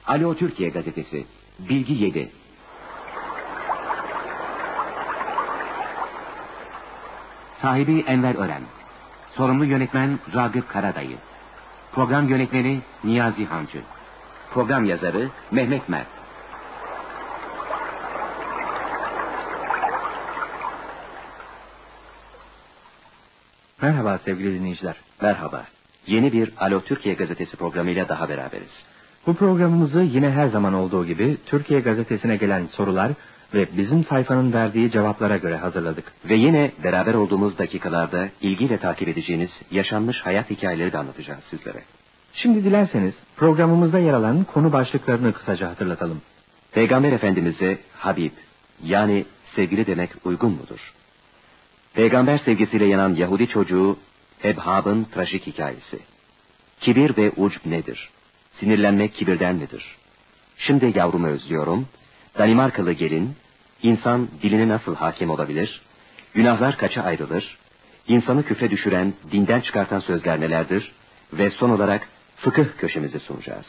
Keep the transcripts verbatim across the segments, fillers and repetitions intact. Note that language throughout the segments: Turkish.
Alo Türkiye Gazetesi, Bilgi yedi. Sahibi Enver Ören. Sorumlu yönetmen Ragıp Karadayı. Program yönetmeni Niyazi Hancı. Program yazarı Mehmet Mert. Merhaba sevgili dinleyiciler. Merhaba. Yeni bir Alo Türkiye Gazetesi programıyla daha beraberiz. Bu programımızı yine her zaman olduğu gibi Türkiye Gazetesi'ne gelen sorular ve bizim sayfanın verdiği cevaplara göre hazırladık. Ve yine beraber olduğumuz dakikalarda ilgiyle takip edeceğiniz yaşanmış hayat hikayeleri de anlatacağız sizlere. Şimdi dilerseniz programımızda yer alan konu başlıklarını kısaca hatırlatalım. Peygamber Efendimiz'e Habib, yani sevgili demek uygun mudur? Peygamber sevgisiyle yanan Yahudi çocuğu Ebhab'ın trajik hikayesi. Kibir ve ucb nedir? Sinirlenmek kibirden midir? Şimdi yavrumu özlüyorum. Danimarkalı gelin, insan diline nasıl hakim olabilir? Günahlar kaça ayrılır? İnsanı küfre düşüren, dinden çıkartan sözler nelerdir? Ve son olarak fıkıh köşemizi sunacağız.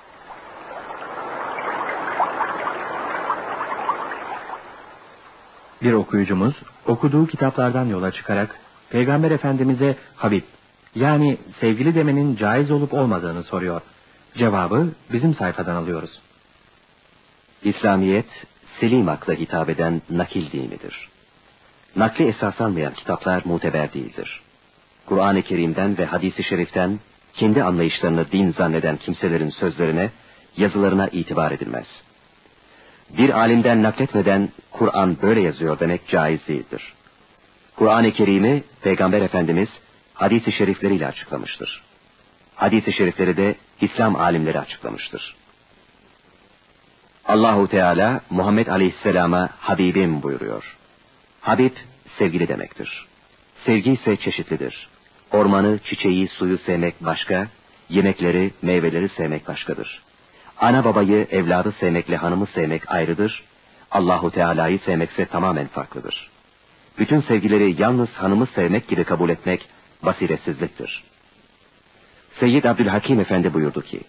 Bir okuyucumuz okuduğu kitaplardan yola çıkarak Peygamber Efendimiz'e Habib, yani sevgili demenin caiz olup olmadığını soruyor. Cevabı bizim sayfadan alıyoruz. İslamiyet, selim akla hitap eden nakil dinidir. Nakli esas almayan kitaplar muteber değildir. Kur'an-ı Kerim'den ve hadis-i şeriften kendi anlayışlarını din zanneden kimselerin sözlerine, yazılarına itibar edilmez. Bir alimden nakletmeden Kur'an böyle yazıyor demek caiz değildir. Kur'an-ı Kerim'i Peygamber Efendimiz hadis-i şerifleriyle açıklamıştır. Hadis-i şerifleri de İslam alimleri açıklamıştır. Allahu Teala Muhammed Aleyhisselam'a Habibim buyuruyor. Habib sevgili demektir. Sevgi ise çeşitlidir. Ormanı, çiçeği, suyu sevmek başka, yemekleri, meyveleri sevmek başkadır. Ana babayı, evladı sevmekle hanımı sevmek ayrıdır. Allahu Teala'yı sevmekse tamamen farklıdır. Bütün sevgileri yalnız hanımı sevmek gibi kabul etmek basiretsizliktir. Seyyid Abdülhakim Efendi buyurdu ki,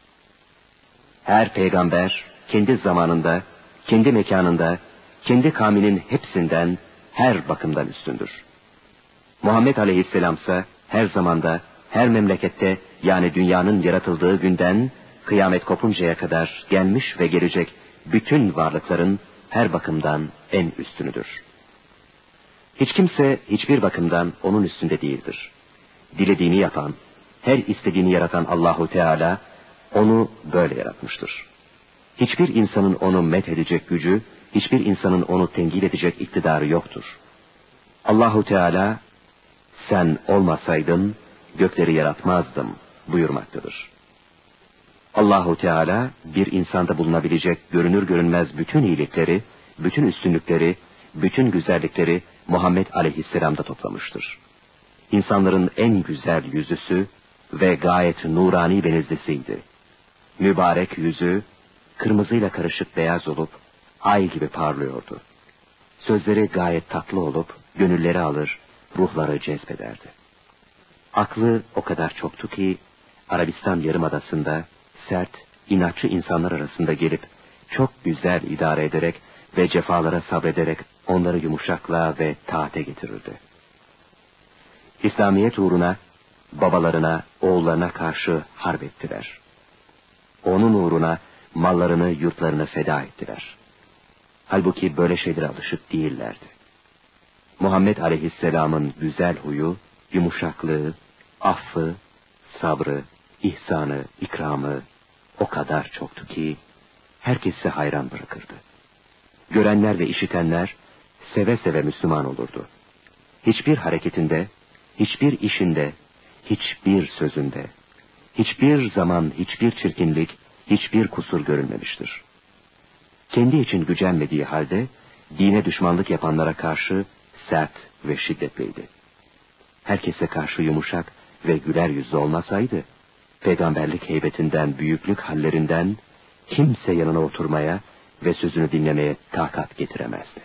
her peygamber kendi zamanında, kendi mekanında, kendi kavminin hepsinden her bakımdan üstündür. Muhammed Aleyhisselamsa her zamanda, her memlekette, yani dünyanın yaratıldığı günden kıyamet kopuncaya kadar gelmiş ve gelecek bütün varlıkların her bakımdan en üstünüdür. Hiç kimse hiçbir bakımdan onun üstünde değildir. Dilediğini yapan, her istediğini yaratan Allahu Teala onu böyle yaratmıştır. Hiçbir insanın onu methedecek gücü, hiçbir insanın onu tenkit edecek iktidarı yoktur. Allahu Teala, sen olmasaydın gökleri yaratmazdım buyurmaktadır. Allahu Teala bir insanda bulunabilecek görünür görünmez bütün iyilikleri, bütün üstünlükleri, bütün güzellikleri Muhammed Aleyhisselam'da toplamıştır. İnsanların en güzel yüzüsü ve gayet nurani benizlisiydi. Mübarek yüzü kırmızıyla karışık beyaz olup ay gibi parlıyordu. Sözleri gayet tatlı olup gönülleri alır, ruhları cezbederdi. Aklı o kadar çoktu ki Arabistan Yarımadası'nda sert, inatçı insanlar arasında gelip çok güzel idare ederek ve cefalara sabrederek onları yumuşaklığa ve taate getirirdi. İslamiyet uğruna babalarına, oğullarına karşı harp ettiler. Onun uğruna mallarını, yurtlarını feda ettiler. Halbuki böyle şeylere alışık değillerdi. Muhammed Aleyhisselam'ın güzel huyu, yumuşaklığı, affı, sabrı, ihsanı, ikramı o kadar çoktu ki herkesi hayran bırakırdı. Görenler ve işitenler seve seve Müslüman olurdu. Hiçbir hareketinde, hiçbir işinde, hiçbir sözünde, hiçbir zaman hiçbir çirkinlik, hiçbir kusur görülmemiştir. Kendi için gücenmediği halde dine düşmanlık yapanlara karşı sert ve şiddetliydi. Herkese karşı yumuşak ve güler yüzlü olmasaydı, peygamberlik heybetinden, büyüklük hallerinden kimse yanına oturmaya ve sözünü dinlemeye takat getiremezdi.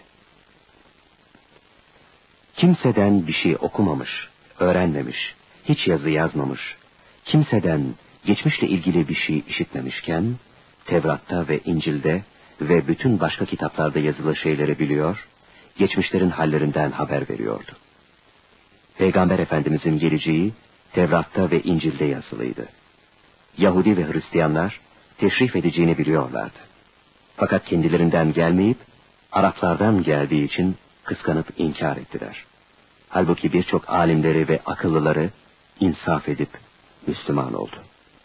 Kimseden bir şey okumamış, öğrenmemiş, hiç yazı yazmamış, kimseden geçmişle ilgili bir şey işitmemişken, Tevrat'ta ve İncil'de ve bütün başka kitaplarda yazılı şeyleri biliyor, geçmişlerin hallerinden haber veriyordu. Peygamber Efendimizin geleceği Tevrat'ta ve İncil'de yazılıydı. Yahudi ve Hristiyanlar teşrif edeceğini biliyorlardı. Fakat kendilerinden gelmeyip Araplardan geldiği için kıskanıp inkar ettiler. Halbuki birçok alimleri ve akıllıları insaf edip Müslüman oldu.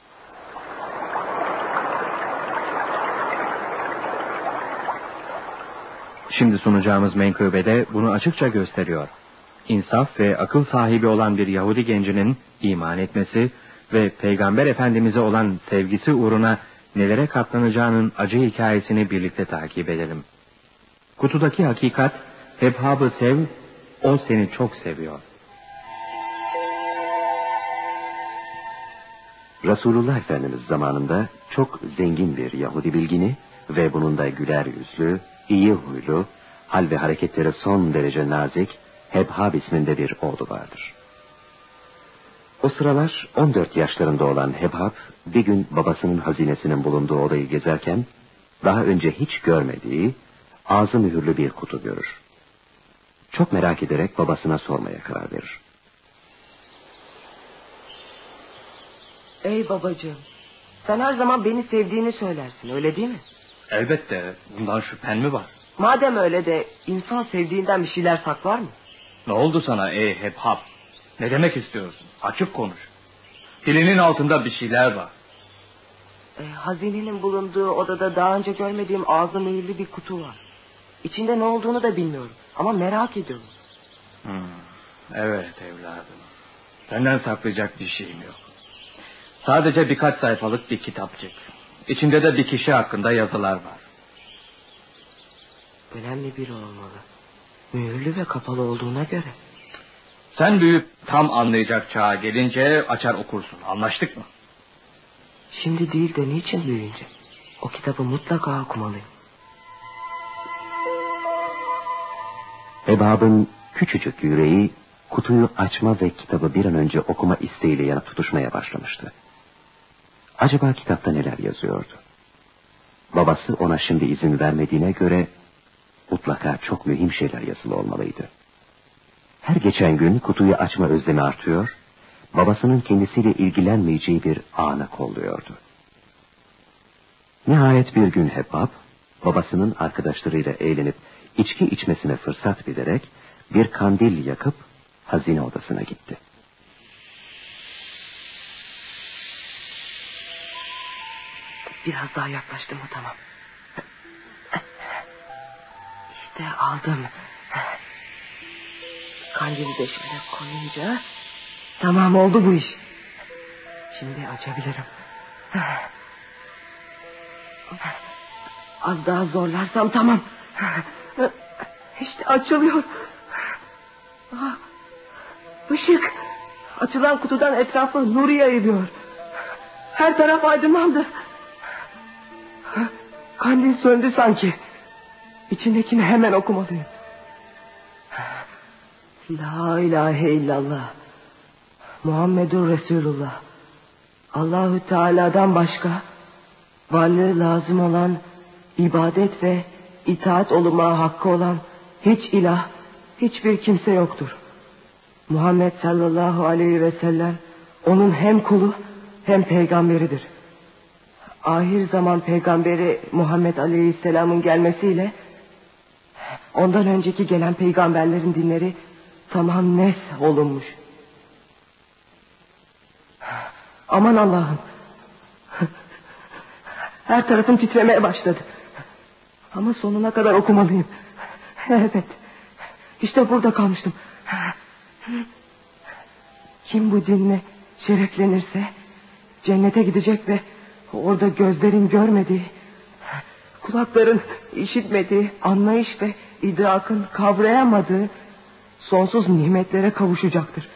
Şimdi sunacağımız menkıbede bunu açıkça gösteriyor. İnsaf ve akıl sahibi olan bir Yahudi gencinin iman etmesi ve Peygamber Efendimiz'e olan sevgisi uğruna nelere katlanacağının acı hikayesini birlikte takip edelim. Kutudaki hakikat, Hebhab'ı sev, o seni çok seviyor. Resulullah Efendimiz zamanında çok zengin bir Yahudi bilgini ve bunun da güler yüzlü, iyi huylu, hal ve hareketleri son derece nazik, Hebhab isminde bir oğlu vardır. O sıralar on dört yaşlarında olan Hebhab, bir gün babasının hazinesinin bulunduğu odayı gezerken, daha önce hiç görmediği, ağzı mühürlü bir kutu görür. Çok merak ederek babasına sormaya karar verir. Ey babacığım, sen her zaman beni sevdiğini söylersin, öyle değil mi? Elbette, bundan şüphen mi var? Madem öyle de insan sevdiğinden bir şeyler saklar mı? Ne oldu sana ey Hebhab? Ne demek istiyorsun? Açık konuş. Dilinin altında bir şeyler var. E, hazinenin bulunduğu odada daha önce görmediğim ağzı mühürlü bir kutu var. İçinde ne olduğunu da bilmiyorum ama merak ediyorum. Hmm, evet evladım. Senden saklayacak bir şeyim yok. Sadece birkaç sayfalık bir kitapçık. İçinde de bir kişi hakkında yazılar var. Önemli biri olmalı. Mühürlü ve kapalı olduğuna göre. Sen büyüyüp tam anlayacak çağa gelince açar okursun. Anlaştık mı? Şimdi değil de niçin büyüyünce? O kitabı mutlaka okumalıyım. Hebhab'ın küçücük yüreği kutuyu açma ve kitabı bir an önce okuma isteğiyle yanıp tutuşmaya başlamıştı. Acaba kitapta neler yazıyordu? Babası ona şimdi izin vermediğine göre mutlaka çok mühim şeyler yazılı olmalıydı. Her geçen gün kutuyu açma özlemi artıyor, babasının kendisiyle ilgilenmeyeceği bir ana kolluyordu. Nihayet bir gün Hebhab, babasının arkadaşlarıyla eğlenip içki içmesine fırsat bilerek bir kandil yakıp hazine odasına gitti. Biraz daha yaklaştım mı tamam. İşte aldım. Kandili de şöyle koyunca tamam oldu bu iş. Şimdi açabilirim. Az daha zorlarsam tamam. İşte açılıyor. Işık. Açılan kutudan etrafı nuru yayılıyor. Her taraf aydınlandı. Kandil söndü sanki. İçindekini hemen okumalıyım. La ilahe illallah. Muhammedur Resulullah. Allahü Teala'dan başka varlığı lazım olan, ibadet ve itaat olunma hakkı olan hiç ilah, hiçbir kimse yoktur. Muhammed sallallahu aleyhi ve sellem onun hem kulu hem peygamberidir. Ahir zaman peygamberi Muhammed aleyhisselamın gelmesiyle ondan önceki gelen peygamberlerin dinleri tamam nesh olunmuş. Aman Allah'ım. Her tarafım titremeye başladı. Ama sonuna kadar okumalıyım. Evet. İşte burada kalmıştım. Kim bu dinle şereflenirse cennete gidecek ve orada gözlerin görmediği, kulakların işitmediği, anlayış ve idrakın kavrayamadığı sonsuz nimetlere kavuşacaktır.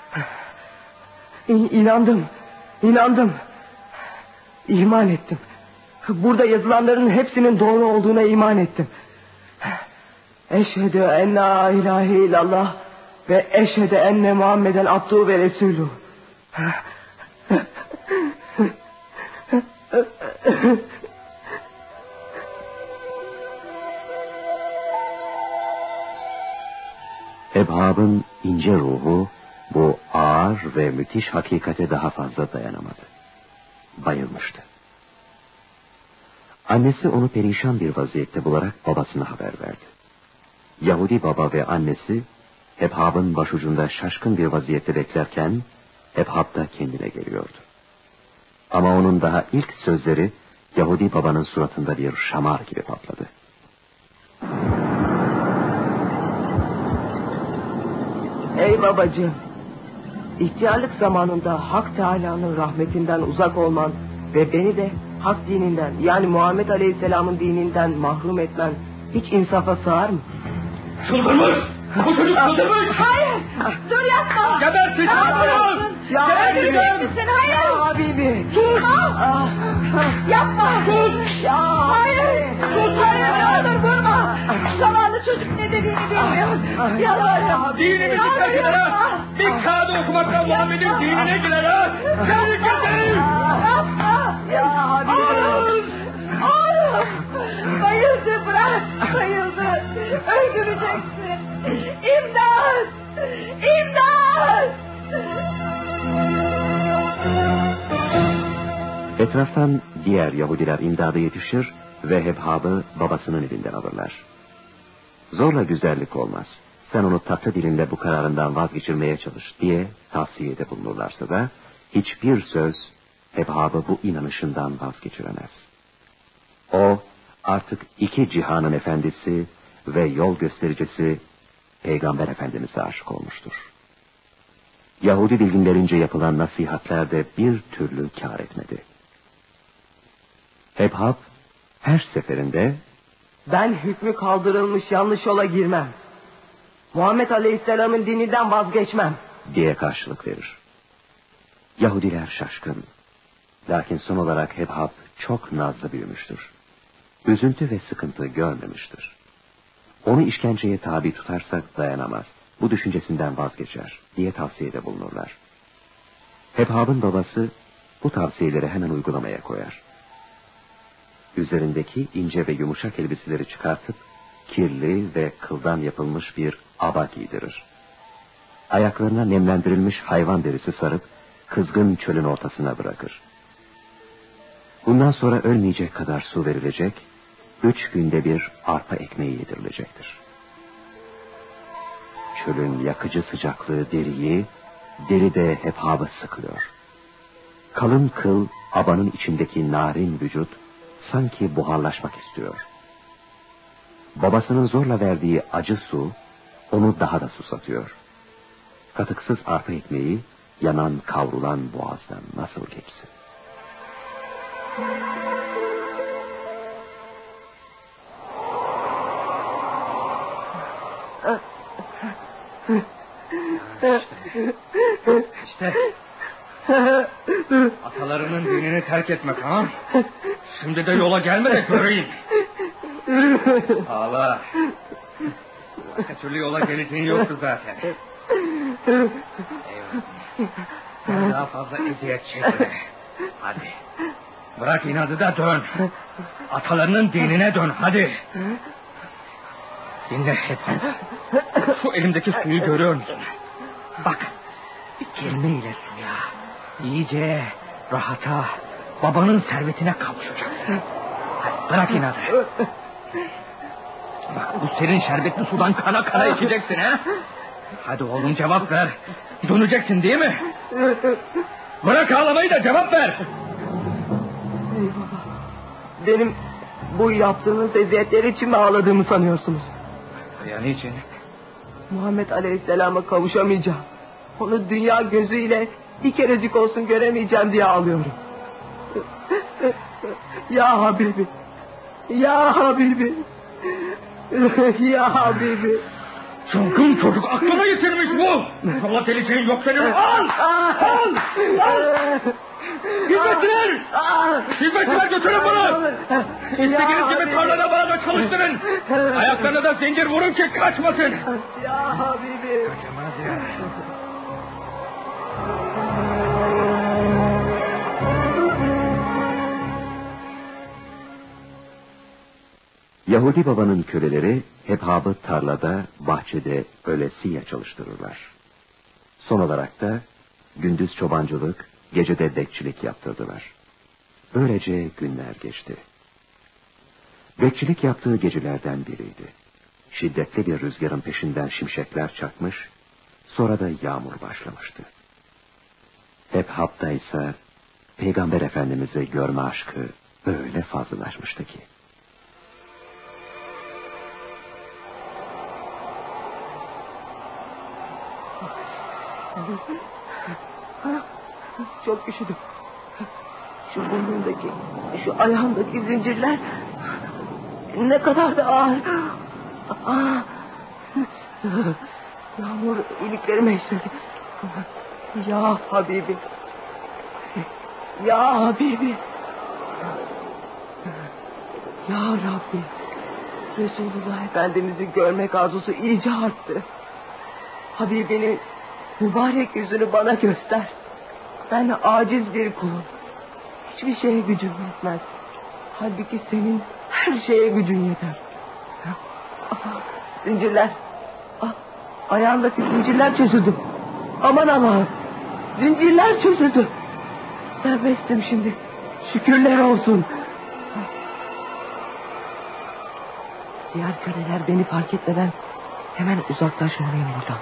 İn, inandım, inandım, iman ettim. Burada yazılanların hepsinin doğru olduğuna iman ettim. Eşhedü en la ilahe illallah ve eşhedü enne Muhammeden abduhu ve resulü. müthiş hakikate daha fazla dayanamadı. Bayılmıştı. Annesi onu perişan bir vaziyette bularak babasına haber verdi. Yahudi baba ve annesi Hebhab'ın başucunda şaşkın bir vaziyette beklerken Hebhab da kendine geliyordu. Ama onun daha ilk sözleri Yahudi babanın suratında bir şamar gibi patladı. Ey babacığım! İhtiyarlık zamanında Hak Teâlâ'nın rahmetinden uzak olman ve beni de Hak dininden, yani Muhammed Aleyhisselam'ın dininden mahrum etmen hiç insafa sığar mı? Çıldırmış! Bu çocuk çıldırmış! Hayır! Dur yapma! Gebertin! Ya Gebertin! Hayır! Ya Habibi! Sus! Ah, Yapma! sus! Ya Hayır! Sus! Hayır! Ne olur vurma! Zavallı çocuk ne dediğini bilmiyor. Yalvarırım. Dinimizi terk eder ha! Bir kağıdı okumaktan Muhammed'in dinine girer ha! Tehlikeli! Yapma! Ya Habibi! Oğlum! Oğlum! Bayıldı bırak! Bayıldı! Öldüreceksin! İmdat! İmdat! Etraftan diğer Yahudiler imdada yetişir ve Hebhab'ı babasının elinden alırlar. Zorla güzellik olmaz. Sen onu tatlı dilinle bu kararından vazgeçirmeye çalış diye tavsiyede bulunurlarsa da hiçbir söz Hebhab'ı bu inanışından vazgeçiremez. O artık iki cihanın efendisi ve yol göstericisi Peygamber Efendimiz'e aşık olmuştur. Yahudi bilginlerince yapılan nasihatler de bir türlü kâr etmedi. Hebhab her seferinde Ben hükmü kaldırılmış yanlış yola girmem. Muhammed Aleyhisselam'ın dininden vazgeçmem diye karşılık verir. Yahudiler şaşkın. Lakin son olarak Hebhab çok nazlı büyümüştür. Üzüntü ve sıkıntı görmemiştir. Onu işkenceye tabi tutarsak dayanamaz. Bu düşüncesinden vazgeçer diye tavsiyede bulunurlar. Hebhab'ın babası bu tavsiyeleri hemen uygulamaya koyar. Üzerindeki ince ve yumuşak elbiseleri çıkartıp kirli ve kıldan yapılmış bir aba giydirir. Ayaklarına nemlendirilmiş hayvan derisi sarıp kızgın çölün ortasına bırakır. Bundan sonra ölmeyecek kadar su verilecek, üç günde bir arpa ekmeği yedirilecektir. Çölün yakıcı sıcaklığı deriyi, deri de Hebhab'ı sıkıyor. Kalın kıl abanın içindeki narin vücut sanki buharlaşmak istiyor. Babasının zorla verdiği acı su onu daha da susatıyor. Katıksız arpa ekmeği yanan kavrulan boğazdan nasıl geçsin? İşte atalarının dinini terk etmek ha? Şimdi de yola gelme de göreyim. Ağla. Başka türlü yola geleceğin yoktu zaten. Eyvallah. Sen daha fazla eziyet çekme. Hadi. Bırak inadı da dön. Atalarının dinine dön hadi. Dinle hep. Şu elimdeki suyu görüyor musun? Bak. Bir kelimeyle suya. İyice rahata, babanın servetine kavuşacaksın. Hadi bırak inadı. Bak bu serin şerbetli sudan kana kana içeceksin ha? Hadi oğlum cevap ver. Döneceksin değil mi? Bırak ağlamayı da cevap ver. Benim bu yaptığınız eziyetleri için mi ağladığımı sanıyorsunuz? Ya niçin? Muhammed Aleyhisselam'a kavuşamayacağım. Onu dünya gözüyle bir kerecik olsun göremeyeceğim diye ağlıyorum. Ya Habibi. Ya Habibi. Ya Habibi. Çılgın çocuk aklını yitirmiş bu. Yola geleceğin yok senin. Al! Al! Al! Hizmetçiler! Hizmetçiler götürün bunu! İstediğiniz gibi tarlada bana da çalıştırın. Ayaklarına da zincir vurun ki kaçmasın. Ya Habibi. Kaçamaz ya. Yahudi babanın köleleri Hebhab'ı tarlada, bahçede ölesiye çalıştırırlar. Son olarak da gündüz çobancılık, gece de bekçilik yaptırdılar. Böylece günler geçti. Bekçilik yaptığı gecelerden biriydi. Şiddetli bir rüzgarın peşinden şimşekler çakmış, sonra da yağmur başlamıştı. Hebhab'da ise Peygamber Efendimiz'i görme aşkı öyle fazlalaşmıştı ki. Çok üşüdüm. Şu burnundaki, şu ayağındaki zincirler ne kadar da ağır. Aa, yağmur iliklerime işledi. Ya Habibi. Ya Habibi. Ya Rabbi. Resulullah Efendimiz'i görmek arzusu iyice arttı. Habibinin mübarek yüzünü bana göster. Ben aciz bir kulum. Hiçbir şeye gücüm yetmez. Halbuki senin her şeye gücün yeter. Zincirler. Ayağındaki zincirler çözüldü. Aman Allah'ım. Zincirler çözüldü. Serbestim şimdi. Şükürler olsun. Diğer köleler beni fark etmeden hemen uzaklaşmalıyım buradan.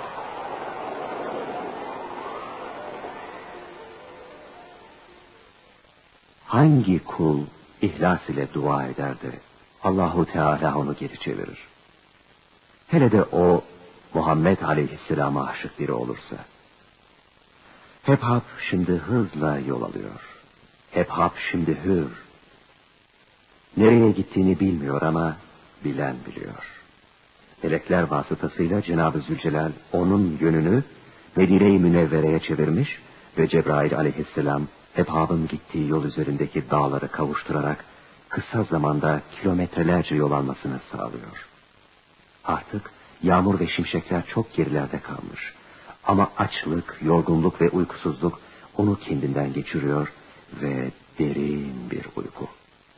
Hangi kul ihlas ile dua eder de Allahu Teala onu geri çevirir? Hele de o Muhammed Aleyhisselam'a aşık biri olursa. Hebhab şimdi hızla yol alıyor. Hebhab şimdi hür. Nereye gittiğini bilmiyor ama bilen biliyor. Melekler vasıtasıyla Cenab-ı Zülcelal onun yönünü Medine-i Münevvere'ye çevirmiş ve Cebrail Aleyhisselam Hebhab'ın gittiği yol üzerindeki dağları kavuşturarak kısa zamanda kilometrelerce yol almasını sağlıyor. Artık yağmur ve şimşekler çok gerilerde kalmış. Ama açlık, yorgunluk ve uykusuzluk onu kendinden geçiriyor ve derin bir uyku.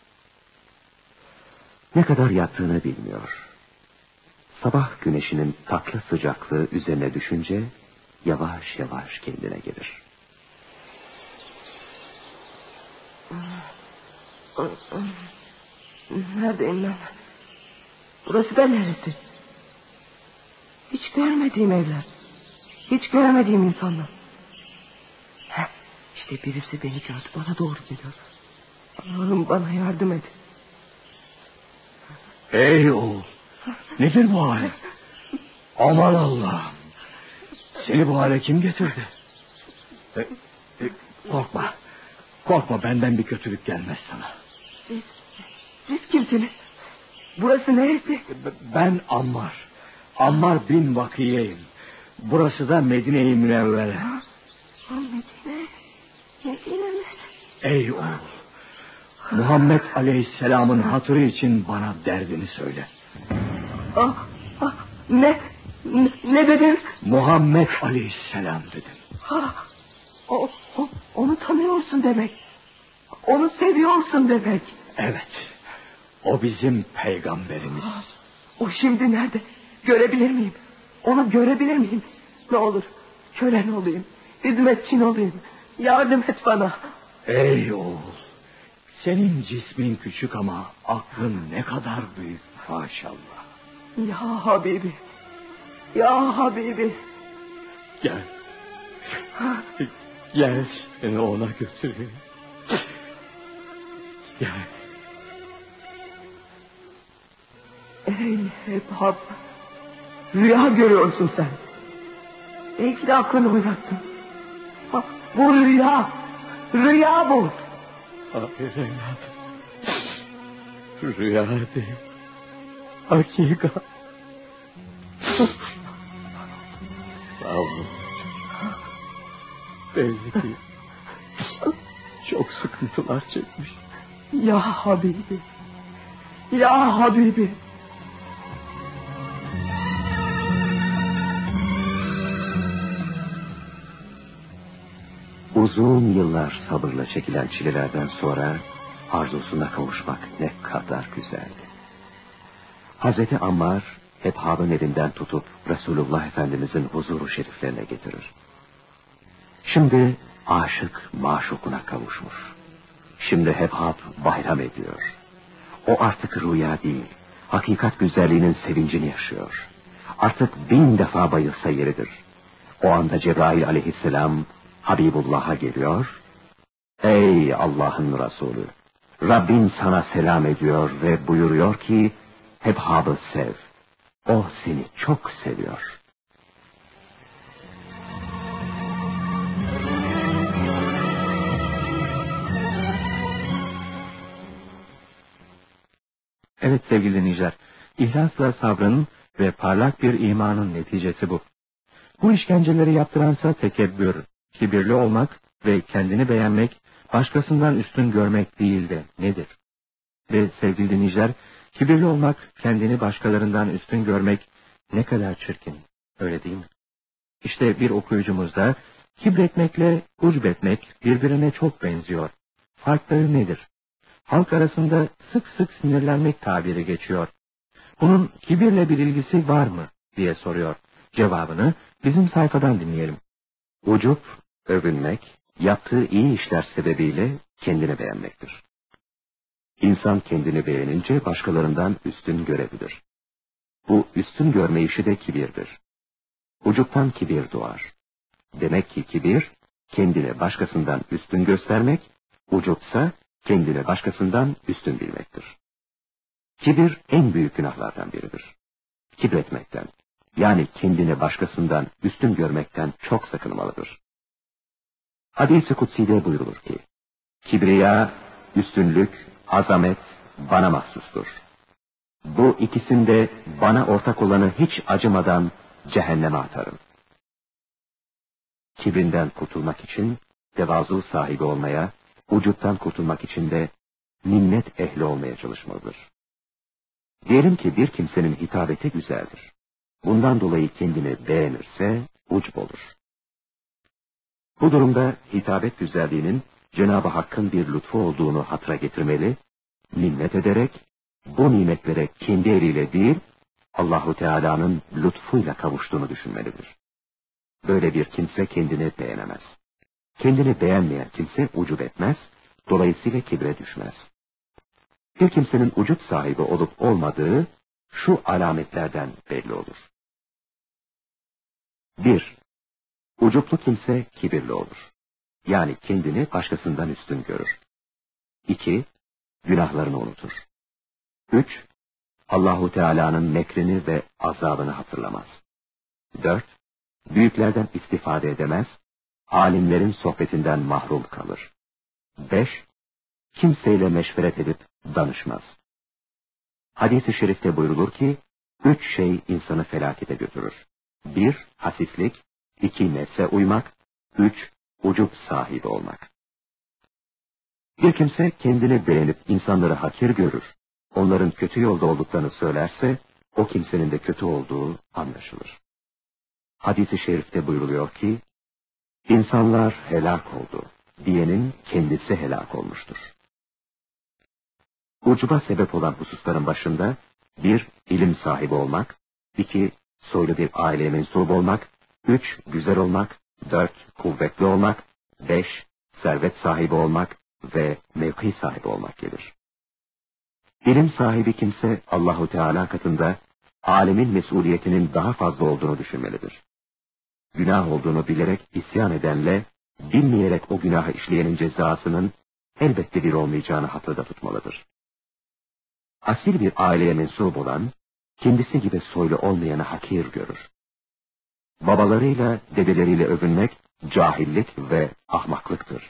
Ne kadar yattığını bilmiyor. Sabah güneşinin tatlı sıcaklığı üzerine düşünce yavaş yavaş kendine gelir. Neredeyim ben? Burası da neresi? Hiç görmediğim evler. Hiç görmediğim insanlar. Heh, işte birisi beni gördü, bana doğru geliyor. Allah'ım bana yardım et. Ey oğul, nedir bu hal? Aman Allah'ım. Seni bu hale kim getirdi? E, e, korkma. Korkma, benden bir kötülük gelmez sana. Siz, siz kimsiniz? Burası neresi? Ben Ammar. Ammar bin Vakiye'yim. Burası da Medine-i Münevvere. Ha, Medine. Medine mi? Ey oğul. Muhammed Aleyhisselam'ın hatırı için bana derdini söyle. Ah, ah, ne? Ne, ne dedin? Muhammed Aleyhisselam dedim. Ha, o, o, onu tanıyorsun demek. Onu seviyorsun demek. Evet. O bizim peygamberimiz. Ha, o şimdi nerede? Görebilir miyim? Onu görebilir miyim? Ne olur kölen olayım. Hizmetçin olayım. Yardım et bana. Ey oğul. Senin cismin küçük ama aklın ne kadar büyük maşallah. Ya Habibi. Ya Habibi. Gel. Gel seni ona götüreyim. Gel. Ey Hebhab. Rüya görüyorsun sen. Belki de aklını oynattın. Ha, bu rüya. Rüya bu. Hayır evladım. Rüya değil. Hakikat. Sağ olun. Belli ki çok sıkıntılar çekmiş. Ya Habibi. Ya Habibi. Uzun yıllar sabırla çekilen çilelerden sonra arzusuna kavuşmak ne kadar güzeldi. Hazreti Ammar Hebhab'ın elinden tutup Resulullah Efendimizin huzuru şeriflerine getirir. Şimdi aşık maşukuna kavuşmuş. Şimdi Hebhab bayram ediyor. O artık rüya değil, hakikat güzelliğinin sevincini yaşıyor. Artık bin defa bayılsa yeridir. O anda Cebrail aleyhisselam Habibullah'a geliyor. Ey Allah'ın Resulü! Rabbin sana selam ediyor ve buyuruyor ki, Hebhab'ı sev. O seni çok seviyor. Evet sevgili dinleyiciler, İhlasla sabrın ve parlak bir imanın neticesi bu. Bu işkenceleri yaptıransa tekebbür, kibirli olmak ve kendini beğenmek, başkasından üstün görmek değil de nedir? Ve sevgili dinleyiciler, kibirli olmak, kendini başkalarından üstün görmek ne kadar çirkin, öyle değil mi? İşte bir okuyucumuzda kibretmekle ucbetmek birbirine çok benziyor. Farkları nedir? Halk arasında sık sık sinirlenmek tabiri geçiyor. Bunun kibirle bir ilgisi var mı diye soruyor. Cevabını bizim sayfadan dinleyelim. Ucup, övünmek, yaptığı iyi işler sebebiyle kendini beğenmektir. İnsan kendini beğenince başkalarından üstün görebilir. Bu üstün görme işi de kibirdir. Ucuptan kibir doğar. Demek ki kibir, kendini başkasından üstün göstermek, ucupsa kendini başkasından üstün bilmektir. Kibir en büyük günahlardan biridir. Kibretmekten, yani kendini başkasından üstün görmekten çok sakınmalıdır. Hadis-i kutsi'de buyurulur ki, kibriya, üstünlük, azamet bana mahsustur. Bu ikisinde bana ortak olanı hiç acımadan cehenneme atarım. Kibrinden kurtulmak için tevazu sahibi olmaya, ucuptan kurtulmak için de minnet ehli olmaya çalışmalıdır. Diyelim ki bir kimsenin hitabeti güzeldir. Bundan dolayı kendini beğenirse ucup olur. Bu durumda hitabet güzelliğinin Cenab-ı Hakk'ın bir lütfu olduğunu hatıra getirmeli, minnet ederek bu nimetlere kendi eliyle değil, Allahu Teala'nın lütfuyla kavuştuğunu düşünmelidir. Böyle bir kimse kendini beğenemez. Kendini beğenmeyen kimse ucup etmez, dolayısıyla kibre düşmez. Bir kimsenin ucup sahibi olup olmadığı şu alametlerden belli olur. bir. Ucuplu kimse kibirli olur. Yani kendini başkasından üstün görür. iki. Günahlarını unutur. üç. Allahu Teala'nın mekrini ve azabını hatırlamaz. dört. Büyüklerden istifade edemez, alimlerin sohbetinden mahrum kalır. beş. Kimseyle meşveret edip danışmaz. Hadis-i şerifte buyrulur ki, üç şey insanı felakete götürür. bir. Hasislik, iki. Nefse uymak, üç. Ucup sahibi olmak. Bir kimse kendini beğenip insanları hakir görür, onların kötü yolda olduklarını söylerse, o kimsenin de kötü olduğu anlaşılır. Hadis-i şerifte buyruluyor ki, insanlar helak oldu, diyenin kendisi helak olmuştur. Ucuba sebep olan hususların başında, bir, ilim sahibi olmak, iki, soylu bir aileye mensup olmak, üç, güzel olmak, dört, kuvvetli olmak, beş, servet sahibi olmak ve mevki sahibi olmak gelir. İlim sahibi kimse Allahu Teala katında alemin mesuliyetinin daha fazla olduğunu düşünmelidir. Günah olduğunu bilerek isyan edenle bilmeyerek o günahı işleyenin cezasının elbette bir olmayacağını hatırda tutmalıdır. Asil bir aileye mensup olan, kendisi gibi soylu olmayanı hakir görür. Babalarıyla, dedeleriyle övünmek cahillik ve ahmaklıktır.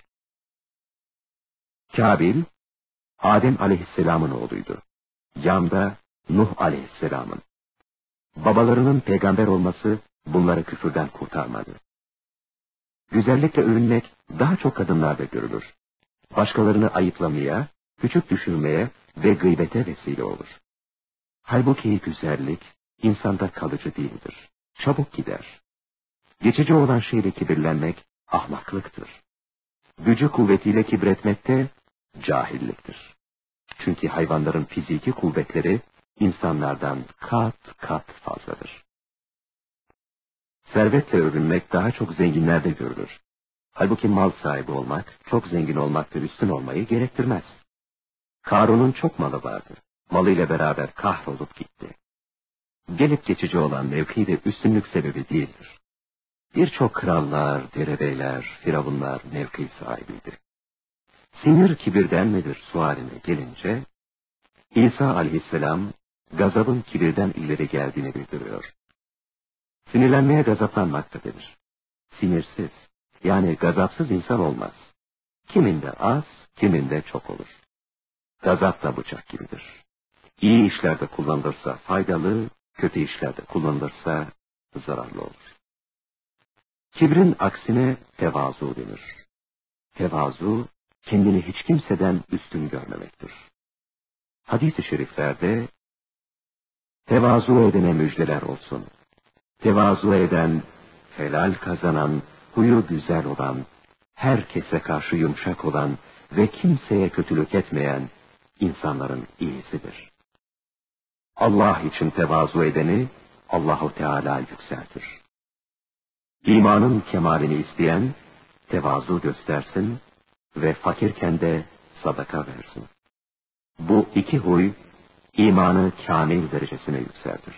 Kabil, Adem aleyhisselamın oğluydu. Yam da Nuh aleyhisselamın. Babalarının peygamber olması bunları küfürden kurtarmadı. Güzellikle övünmek daha çok kadınlarda görülür. Başkalarını ayıplamaya, küçük düşürmeye ve gıybete vesile olur. Halbuki güzellik insanda kalıcı değildir. Çabuk gider. Geçici olan şeyle kibirlenmek ahmaklıktır. Gücü kuvvetiyle kibretmek de cahilliktir. Çünkü hayvanların fiziki kuvvetleri insanlardan kat kat fazladır. Servetle övünmek daha çok zenginlerde görülür. Halbuki mal sahibi olmak, çok zengin olmak ve üstün olmayı gerektirmez. Karun'un çok malı vardı. Malıyla beraber kahrolup gitti. Gelip geçici olan mevki de üstünlük sebebi değildir. Birçok krallar, derebeyler, firavunlar mevki sahibiydi. Sinir kibirden midir sualine gelince, İsa aleyhisselam gazabın kibirden ileri geldiğini bildiriyor. Sinirlenmeye gazaplanmakta denir. Sinirsiz, yani gazapsız insan olmaz. Kiminde az, kiminde çok olur. Gazap da bıçak gibidir. İyi işlerde kullanılırsa faydalı, kötü işlerde kullanılırsa zararlı olur. Kibrin aksine tevazu denir. Tevazu, kendini hiç kimseden üstün görmemektir. Hadis-i şeriflerde, tevazu edene müjdeler olsun. Tevazu eden, helal kazanan, huyu güzel olan, herkese karşı yumuşak olan ve kimseye kötülük etmeyen insanların iyisidir. Allah için tevazu edeni Allahu Teala yükseltir. İmanın kemalini isteyen tevazu göstersin ve fakirken de sadaka versin. Bu iki huy imanı kamil derecesine yükseltir.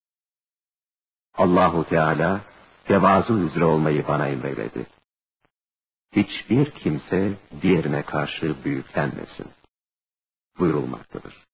Allahu Teala tevazu üzere olmayı bana emredi. Hiçbir kimse diğerine karşı büyüklenmesin buyurulmaktadır.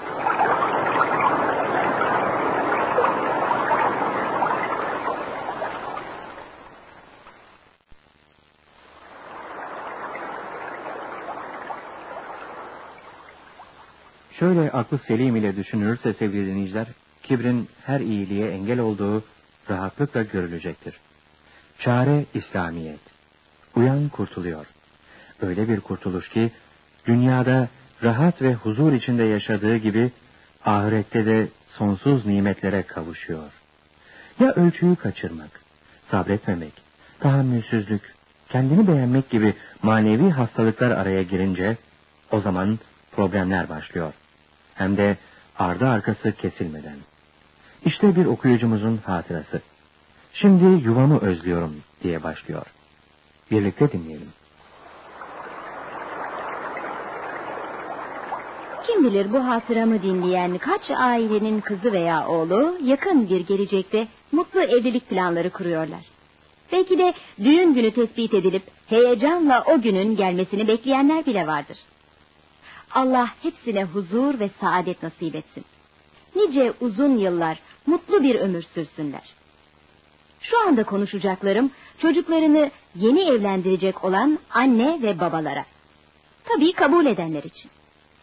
Şöyle aklı selim ile düşünülürse sevgili dinleyiciler, kibrin her iyiliğe engel olduğu rahatlıkla görülecektir. Çare İslamiyet. Uyan kurtuluyor. Öyle bir kurtuluş ki, dünyada rahat ve huzur içinde yaşadığı gibi, ahirette de sonsuz nimetlere kavuşuyor. Ya ölçüyü kaçırmak, sabretmemek, tahammülsüzlük, kendini beğenmek gibi manevi hastalıklar araya girince, o zaman problemler başlıyor. Hem de ardı arkası kesilmeden. İşte bir okuyucumuzun hatırası. Şimdi yuvamı özlüyorum diye başlıyor. Birlikte dinleyelim. Kim bilir bu hatıramı dinleyen kaç ailenin kızı veya oğlu yakın bir gelecekte mutlu evlilik planları kuruyorlar. Belki de düğün günü tespit edilip heyecanla o günün gelmesini bekleyenler bile vardır. Allah hepsine huzur ve saadet nasip etsin. Nice uzun yıllar mutlu bir ömür sürsünler. Şu anda konuşacaklarım çocuklarını yeni evlendirecek olan anne ve babalara. Tabii kabul edenler için.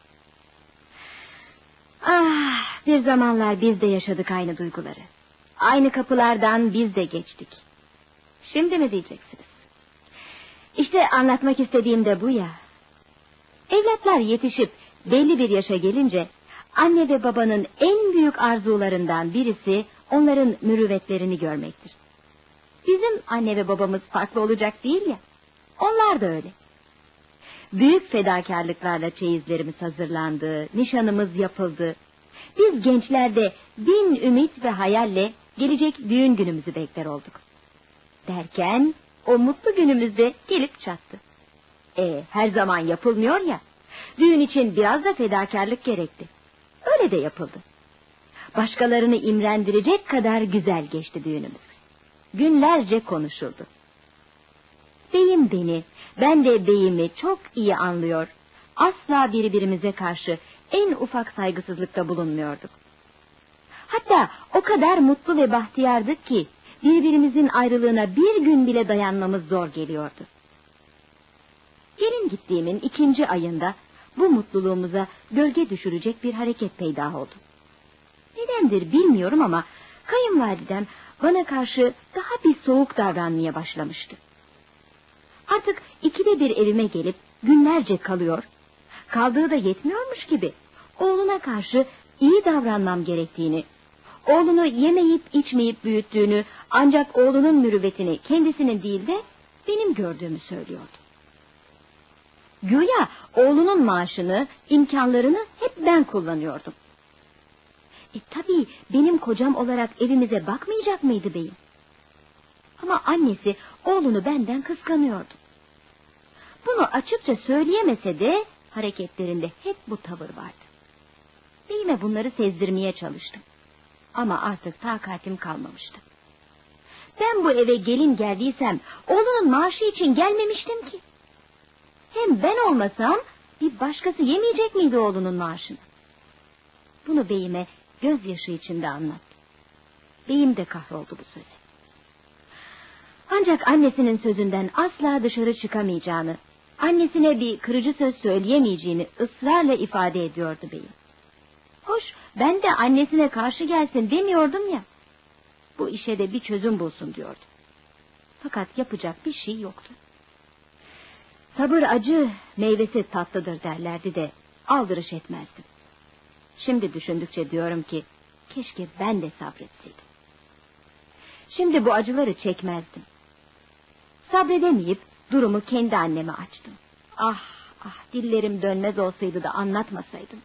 Ah, bir zamanlar biz de yaşadık aynı duyguları. Aynı kapılardan biz de geçtik. Şimdi mi diyeceksiniz? İşte anlatmak istediğim de bu ya. Evlatlar yetişip belli bir yaşa gelince anne ve babanın en büyük arzularından birisi onların mürüvvetlerini görmektir. Bizim anne ve babamız farklı olacak değil ya. Onlar da öyle. Büyük fedakarlıklarla çeyizlerimiz hazırlandı, nişanımız yapıldı. Biz gençler de bin ümit ve hayalle gelecek düğün günümüzü bekler olduk. Derken o mutlu günümüzde gelip çattı. E, her zaman yapılmıyor ya. Düğün için biraz da fedakarlık gerekti. Öyle de yapıldı. Başkalarını imrendirecek kadar güzel geçti düğünümüz. Günlerce konuşuldu. Beyim beni, ben de beyimi çok iyi anlıyor. Asla birbirimize karşı en ufak saygısızlıkta bulunmuyorduk. Hatta o kadar mutlu ve bahtiyardık ki birbirimizin ayrılığına bir gün bile dayanmamız zor geliyordu. Gelin gittiğimin ikinci ayında bu mutluluğumuza gölge düşürecek bir hareket peydah oldu. Nedendir bilmiyorum ama kayınvalidem bana karşı daha bir soğuk davranmaya başlamıştı. Artık ikide bir evime gelip günlerce kalıyor, kaldığı da yetmiyormuş gibi oğluna karşı iyi davranmam gerektiğini, oğlunu yemeyip içmeyip büyüttüğünü, ancak oğlunun mürüvvetini kendisinin değil de benim gördüğümü söylüyordu. Güya oğlunun maaşını, imkanlarını hep ben kullanıyordum. E tabii benim kocam olarak evimize bakmayacak mıydı beyim? Ama annesi oğlunu benden kıskanıyordu. Bunu açıkça söyleyemese de hareketlerinde hep bu tavır vardı. Beyime bunları sezdirmeye çalıştım. Ama artık takatim kalmamıştı. Ben bu eve gelin geldiysem oğlunun maaşı için gelmemiştim ki. Hem ben olmasam bir başkası yemeyecek miydi oğlunun maaşını? Bunu beyime gözyaşı içinde anlattım. Beyim de kahroldu bu söze. Ancak annesinin sözünden asla dışarı çıkamayacağını, annesine bir kırıcı söz söyleyemeyeceğini ısrarla ifade ediyordu beyim. Hoş, ben de annesine karşı gelsin demiyordum ya. Bu işe de bir çözüm bulsun diyordu. Fakat yapacak bir şey yoktu. Sabır acı, meyvesi tatlıdır derlerdi de aldırış etmezdim. Şimdi düşündükçe diyorum ki keşke ben de sabretseydim. Şimdi bu acıları çekmezdim. Sabredemeyip durumu kendi anneme açtım. Ah ah, dillerim dönmez olsaydı da anlatmasaydım.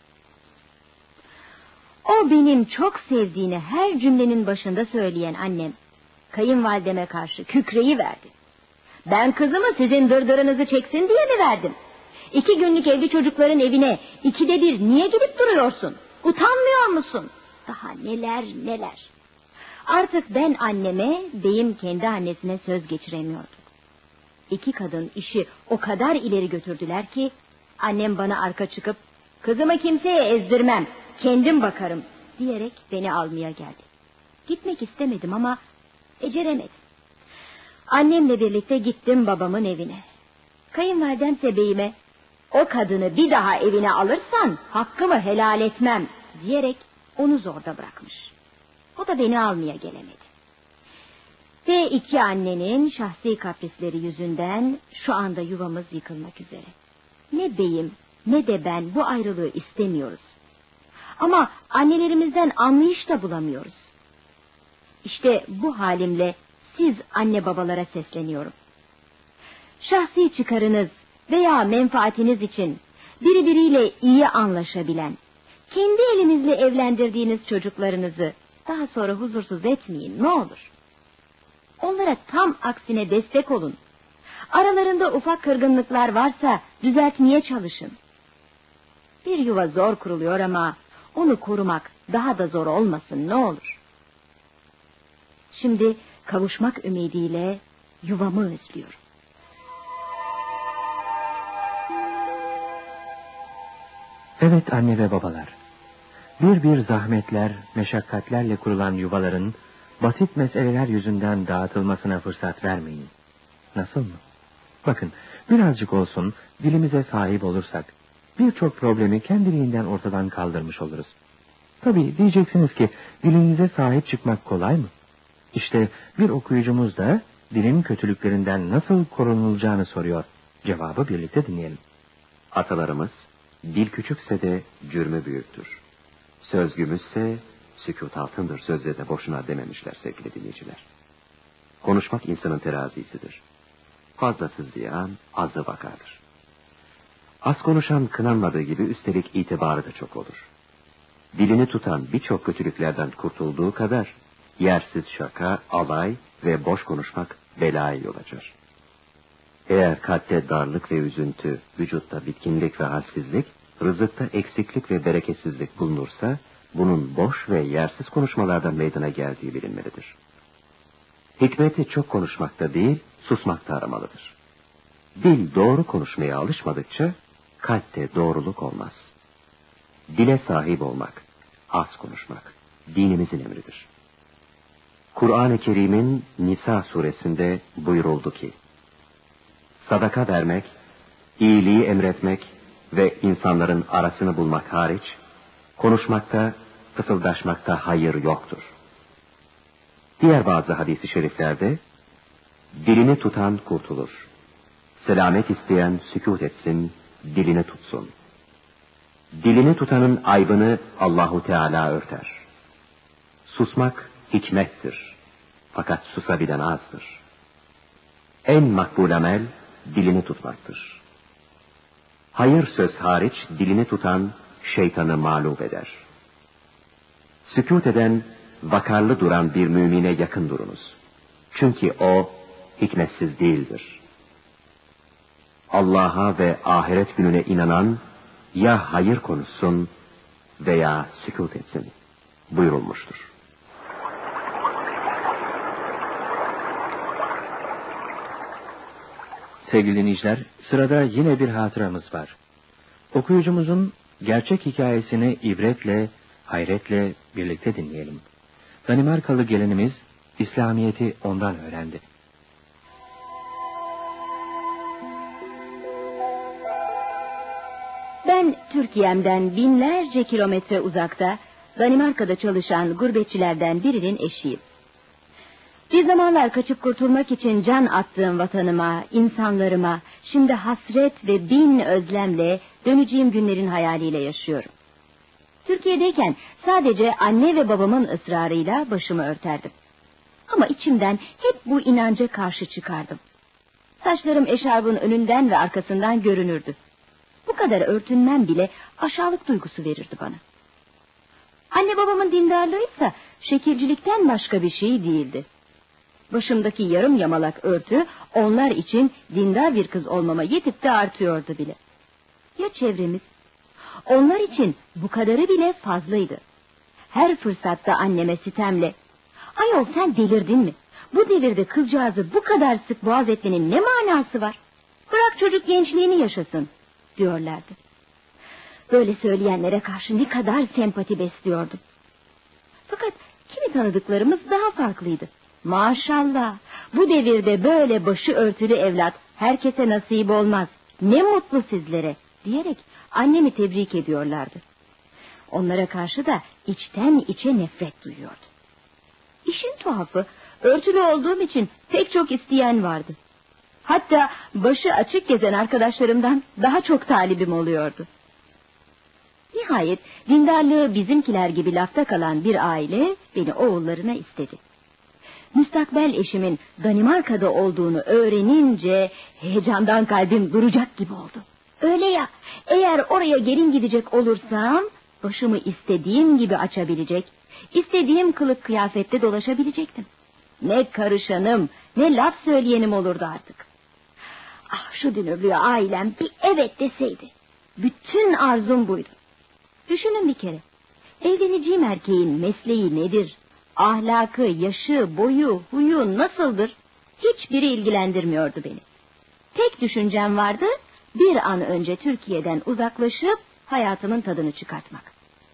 O benim çok sevdiğini her cümlenin başında söyleyen annem, kayınvalideme karşı kükreyi verdi. Ben kızımı sizin dırdırınızı çeksin diye mi verdim? İki günlük evli çocukların evine ikide bir niye gidip duruyorsun? Utanmıyor musun? Daha neler neler. Artık ben anneme, beyim kendi annesine söz geçiremiyordu. İki kadın işi o kadar ileri götürdüler ki annem bana arka çıkıp kızımı kimseye ezdirmem, kendim bakarım diyerek beni almaya geldi. Gitmek istemedim ama beceremedim. Annemle birlikte gittim babamın evine. Kayınvalidemse beyime o kadını bir daha evine alırsan hakkımı helal etmem diyerek onu zorda bırakmış. O da beni almaya gelemedi. Ve iki annenin şahsi kaprisleri yüzünden şu anda yuvamız yıkılmak üzere. Ne beyim ne de ben bu ayrılığı istemiyoruz. Ama annelerimizden anlayış da bulamıyoruz. İşte bu halimle siz anne babalara sesleniyorum. Şahsi çıkarınız veya menfaatiniz için birbiriyle iyi anlaşabilen, kendi elinizle evlendirdiğiniz çocuklarınızı daha sonra huzursuz etmeyin ne olur. Onlara tam aksine destek olun. Aralarında ufak kırgınlıklar varsa düzeltmeye çalışın. Bir yuva zor kuruluyor ama onu korumak daha da zor olmasın ne olur. Şimdi kavuşmak ümidiyle yuvamı özlüyorum. Evet anne ve babalar, bir bir zahmetler, meşakkatlerle kurulan yuvaların basit meseleler yüzünden dağıtılmasına fırsat vermeyin. Nasıl mı? Bakın, birazcık olsun dilimize sahip olursak birçok problemi kendiliğinden ortadan kaldırmış oluruz. Tabii diyeceksiniz ki dilinize sahip çıkmak kolay mı? İşte bir okuyucumuz da dilin kötülüklerinden nasıl korunulacağını soruyor. Cevabı birlikte dinleyelim. Atalarımız, dil küçükse de cürmü büyüktür. Söz gümüşse sükût altındır sözde de boşuna dememişler sevgili dinleyiciler. Konuşmak insanın terazisidir. Fazlası ziyan, azı vakadır. Az konuşan kınanmadığı gibi üstelik itibarı da çok olur. Dilini tutan birçok kötülüklerden kurtulduğu kadar yersiz şaka, alay ve boş konuşmak belaya yol açar. Eğer kalpte darlık ve üzüntü, vücutta bitkinlik ve halsizlik, rızıkta eksiklik ve bereketsizlik bulunursa, bunun boş ve yersiz konuşmalardan meydana geldiği bilinmelidir. Hikmeti çok konuşmakta değil, susmakta aramalıdır. Dil doğru konuşmaya alışmadıkça, kalpte doğruluk olmaz. Dile sahip olmak, az konuşmak, dinimizin emridir. Kur'an-ı Kerim'in Nisa suresinde buyuruldu ki, sadaka vermek, iyiliği emretmek ve insanların arasını bulmak hariç, konuşmakta, fısıldaşmakta hayır yoktur. Diğer bazı hadis-i şeriflerde, dilini tutan kurtulur. Selamet isteyen sükût etsin, dilini tutsun. Dilini tutanın aybını Allahu Teala örter. Susmak hikmettir. Fakat susabilen azdır. En makbul amel dilini tutmaktır. Hayır söz hariç dilini tutan şeytanı mağlup eder. Sükût eden, vakarlı duran bir mümine yakın durunuz. Çünkü o hikmetsiz değildir. Allah'a ve ahiret gününe inanan ya hayır konuşsun veya sükût etsin buyurulmuştur. Sevgili dinleyiciler, sırada yine bir hatıramız var. Okuyucumuzun gerçek hikayesini ibretle, hayretle birlikte dinleyelim. Danimarkalı gelinimiz İslamiyet'i ondan öğrendi. Ben Türkiye'mden binlerce kilometre uzakta Danimarka'da çalışan gurbetçilerden birinin eşiyim. Bir zamanlar kaçıp kurtulmak için can attığım vatanıma, insanlarıma şimdi hasret ve bin özlemle döneceğim günlerin hayaliyle yaşıyorum. Türkiye'deyken sadece anne ve babamın ısrarıyla başımı örterdim. Ama içimden hep bu inanca karşı çıkardım. Saçlarım eşarbın önünden ve arkasından görünürdü. Bu kadar örtünmem bile aşağılık duygusu verirdi bana. Anne babamın dindarlığıysa şekilcilikten başka bir şey değildi. Başımdaki yarım yamalak örtü onlar için dindar bir kız olmama yetip de artıyordu bile. Ya çevremiz? Onlar için bu kadarı bile fazlaydı. Her fırsatta anneme sitemle, "Ayol sen delirdin mi? Bu devirde kızcağızı bu kadar sık boğaz etmenin ne manası var? Bırak çocuk gençliğini yaşasın," diyorlardı. Böyle söyleyenlere karşı ne kadar sempati besliyordum. Fakat kimi tanıdıklarımız daha farklıydı. "Maşallah, bu devirde böyle başı örtülü evlat herkese nasip olmaz. Ne mutlu sizlere," diyerek annemi tebrik ediyorlardı. Onlara karşı da içten içe nefret duyuyordu. İşin tuhafı, örtülü olduğum için pek çok isteyen vardı. Hatta başı açık gezen arkadaşlarımdan daha çok talibim oluyordu. Nihayet dindarlığı bizimkiler gibi lafta kalan bir aile beni oğullarına istedi. Müstakbel eşimin Danimarka'da olduğunu öğrenince heyecandan kalbim duracak gibi oldu. Öyle ya, eğer oraya gelin gidecek olursam başımı istediğim gibi açabilecek, istediğim kılık kıyafette dolaşabilecektim. Ne karışanım, ne laf söyleyenim olurdu artık. Ah, şu dünürlüğe ailem bir evet deseydi. Bütün arzum buydu. Düşünün bir kere, evleneceğim erkeğin mesleği nedir? Ahlakı, yaşı, boyu, huyu nasıldır? Hiçbiri ilgilendirmiyordu beni. Tek düşüncem vardı, bir an önce Türkiye'den uzaklaşıp hayatımın tadını çıkartmak.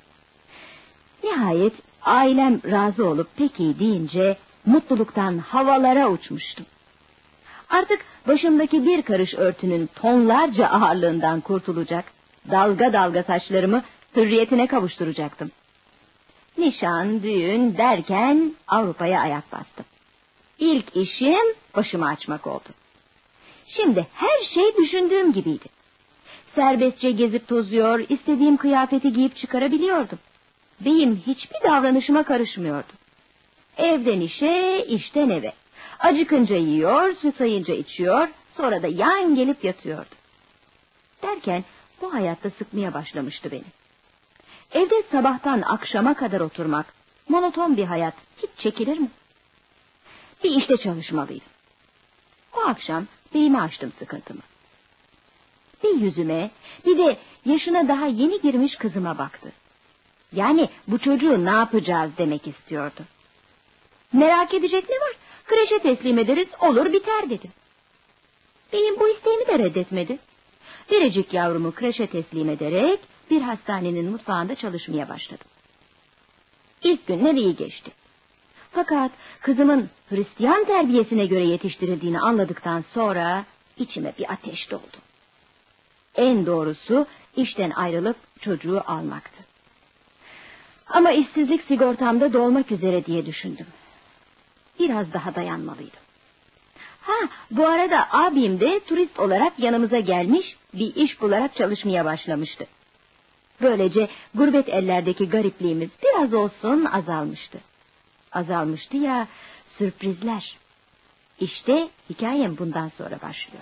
Nihayet ailem razı olup peki deyince mutluluktan havalara uçmuştum. Artık başımdaki bir karış örtünün tonlarca ağırlığından kurtulacak, dalga dalga saçlarımı hürriyetine kavuşturacaktım. Nişan, düğün derken Avrupa'ya ayak bastım. İlk işim başımı açmak oldu. Şimdi her şey düşündüğüm gibiydi. Serbestçe gezip tozuyor, istediğim kıyafeti giyip çıkarabiliyordum. Beyim hiçbir davranışıma karışmıyordu. Evden işe, işten eve. Acıkınca yiyor, susayınca içiyor, sonra da yan gelip yatıyordu. Derken bu hayatta sıkmaya başlamıştı beni. Evde sabahtan akşama kadar oturmak, monoton bir hayat hiç çekilir mi? Bir işte çalışmalıyım. O akşam beyime açtım sıkıntımı. Bir yüzüme, bir de yaşına daha yeni girmiş kızıma baktı. Yani bu çocuğu ne yapacağız demek istiyordu. Merak edecek ne var? Kreşe teslim ederiz, olur biter dedim. Beyim bu isteğimi de reddetmedi. Biricik yavrumu kreşe teslim ederek bir hastanenin mutfağında çalışmaya başladım. İlk günler iyi geçti. Fakat kızımın Hristiyan terbiyesine göre yetiştirildiğini anladıktan sonra içime bir ateş doldu. En doğrusu işten ayrılıp çocuğu almaktı. Ama işsizlik sigortamda dolmak üzere diye düşündüm. Biraz daha dayanmalıydım. Ha, bu arada abim de turist olarak yanımıza gelmiş, bir iş bularak çalışmaya başlamıştı. Böylece gurbet ellerdeki garipliğimiz biraz olsun azalmıştı. Azalmıştı ya, sürprizler. İşte hikayem bundan sonra başlıyor.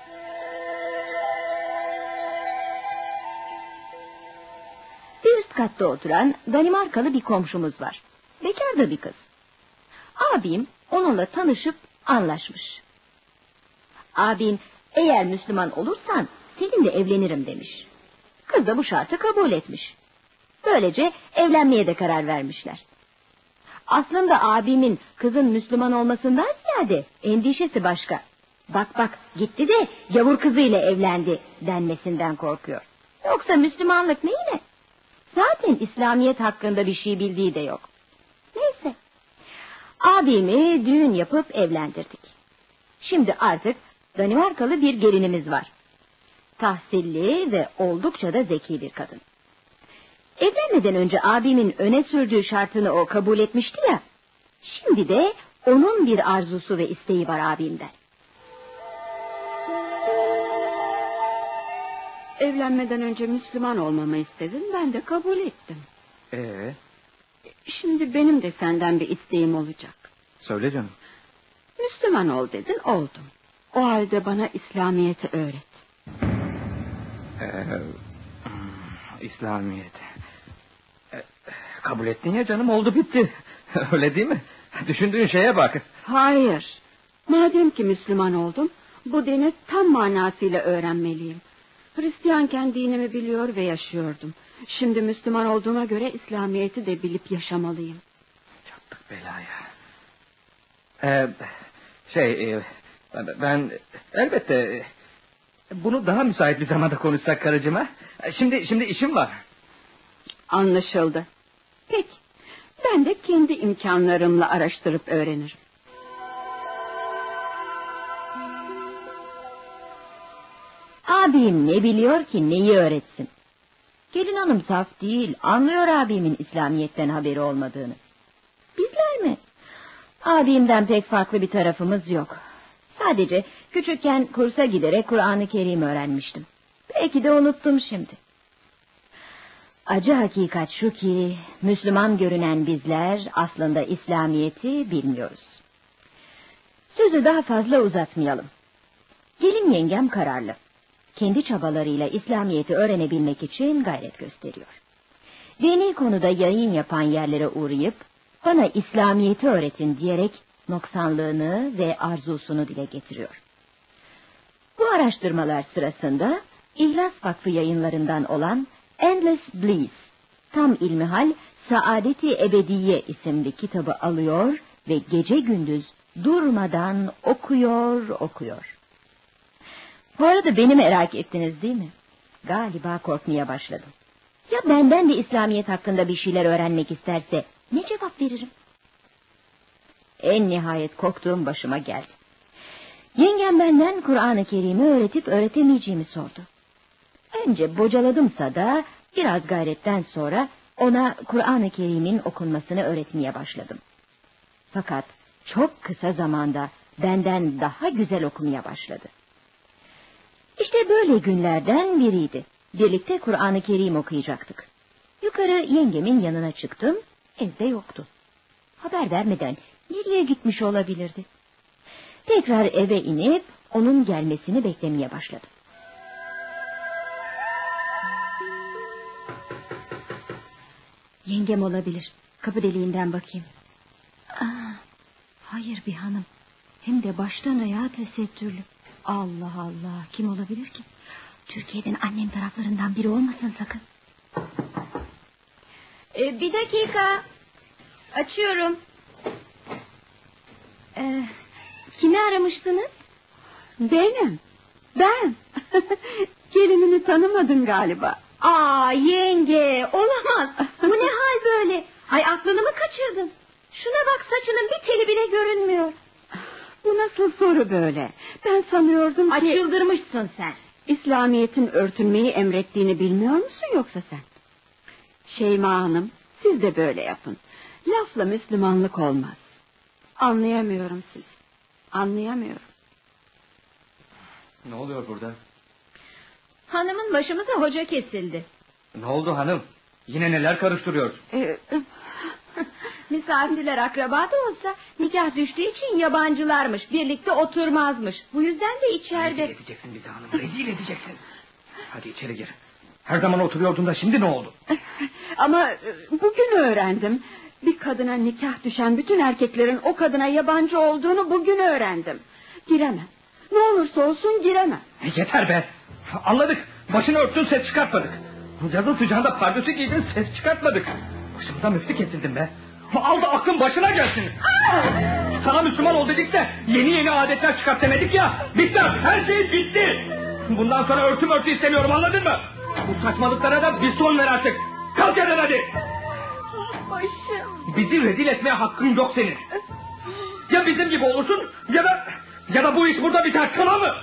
Bir üst katta oturan Danimarkalı bir komşumuz var. Bekar da bir kız. Abim onunla tanışıp anlaşmış. Abim Eğer Müslüman olursan seninle evlenirim demiş. Kız da bu şartı kabul etmiş. Böylece evlenmeye de karar vermişler. Aslında abimin kızın Müslüman olmasından ziyade endişesi başka. Bak bak gitti de gavur kızıyla evlendi denmesinden korkuyor. Yoksa Müslümanlık neyine? Zaten İslamiyet hakkında bir şey bildiği de yok. Neyse. Abimi düğün yapıp evlendirdik. Şimdi artık Danimarkalı bir gelinimiz var. Tahsilli ve oldukça da zeki bir kadın. Evlenmeden önce abimin öne sürdüğü şartını o kabul etmişti ya. Şimdi de onun bir arzusu ve isteği var abimden. Evlenmeden önce Müslüman olmamı istedin, ben de kabul ettim. Ee, Şimdi benim de senden bir isteğim olacak. söyle canım. Müslüman ol dedin, oldum. O halde bana İslamiyet'i öğret. Ee, İslamiyet. Ee, kabul ettin ya canım, oldu bitti. Öyle değil mi? Düşündüğün şeye bak. Hayır. Madem ki Müslüman oldum, bu dini tam manasıyla öğrenmeliyim. Hristiyanken dinimi biliyor ve yaşıyordum. Şimdi Müslüman olduğuma göre İslamiyet'i de bilip yaşamalıyım. Çattık belaya. Ee, şey, e, ben elbette e, bunu daha müsait bir zamanda konuşsak karıcığım ha? Şimdi şimdi işim var. Anlaşıldı. Peki. Ben de kendi imkanlarımla araştırıp öğrenirim. Abim ne biliyor ki neyi öğretsin? Gelin hanım saf değil, anlıyor abimin İslamiyet'ten haberi olmadığını. Bizler mi? Abimden pek farklı bir tarafımız yok. Sadece küçükken kursa giderek Kur'an-ı Kerim öğrenmiştim. Belki de unuttum şimdi. Acı hakikat şu ki Müslüman görünen bizler aslında İslamiyet'i bilmiyoruz. Sözü daha fazla uzatmayalım. Gelin yengem kararlı. Kendi çabalarıyla İslamiyet'i öğrenebilmek için gayret gösteriyor. Dini konuda yayın yapan yerlere uğrayıp bana İslamiyet'i öğretin diyerek noksanlığını ve arzusunu dile getiriyor. Bu araştırmalar sırasında İhlas Vakfı yayınlarından olan Endless Bliss, tam ilmihal Saadeti Ebediye isimli kitabı alıyor ve gece gündüz durmadan okuyor okuyor. Bu arada beni merak ettiniz değil mi? Galiba korkmaya başladım. Ya benden de İslamiyet hakkında bir şeyler öğrenmek isterse ne cevap veririm? En nihayet korktuğum başıma geldi. Yengem benden Kur'an-ı Kerim'i öğretip öğretemeyeceğimi sordu. Önce bocaladımsa da biraz gayretten sonra ona Kur'an-ı Kerim'in okunmasını öğretmeye başladım. Fakat çok kısa zamanda benden daha güzel okumaya başladı. İşte böyle günlerden biriydi. Birlikte Kur'an-ı Kerim okuyacaktık. Yukarı yengemin yanına çıktım, evde yoktu. Haber vermeden nereye gitmiş olabilirdi? Tekrar eve inip onun gelmesini beklemeye başladım. Yengem olabilir. Kapı deliğinden bakayım. Aa, hayır bir hanım. Hem de baştan ayağa tesettürlü. Allah Allah, kim olabilir ki? Türkiye'den annem taraflarından biri olmasın sakın. Ee, bir dakika. Açıyorum. Ee, kimi aramıştınız? Benim. Ben. Gelinini tanımadın galiba. Aa yenge, olamaz. Bu ne hal böyle? Ay aklını mı kaçırdın? Şuna bak, saçının bir teli bile görünmüyor. Bu nasıl soru böyle? Ben sanıyordum ki... Ay çıldırmışsın sen. İslamiyet'in örtünmeyi emrettiğini bilmiyor musun yoksa sen? Şeyma Hanım, siz de böyle yapın. Lafla Müslümanlık olmaz. Anlayamıyorum sizi. Anlayamıyorum. Ne oluyor burada? Hanımın başımıza hoca kesildi. Ne oldu hanım? Yine neler karıştırıyorsun? Ee, Misafirler akraba da olsa nikah düştüğü için yabancılarmış. Birlikte oturmazmış. Bu yüzden de içeride... Rezil edeceksin bizi hanım. Rezil edeceksin. Hadi içeri gir. Her zaman oturuyordun da şimdi ne oldu? Ama bugün öğrendim. Bir kadına nikah düşen bütün erkeklerin o kadına yabancı olduğunu bugün öğrendim. Giremem. Ne olursa olsun giremem. Yeter be. Anladık. Başını örttün, ses çıkartmadık. Yazın sıcağında pardösü giydin, ses çıkartmadık. Başımıza müftü kesildin be. Al da aklın başına gelsin. Sana Müslüman ol dedik de yeni yeni adetler çıkart demedik ya. Bitti, her şey bitti. Bundan sonra örtüm örtü istemiyorum, anladın mı? Bu saçmalıklara da bir son ver artık. Kalk yerden hadi. Başım. Bizi rezil etmeye hakkın yok senin. Ya bizim gibi olursun ya da ya da bu iş burada biter, tamam mı?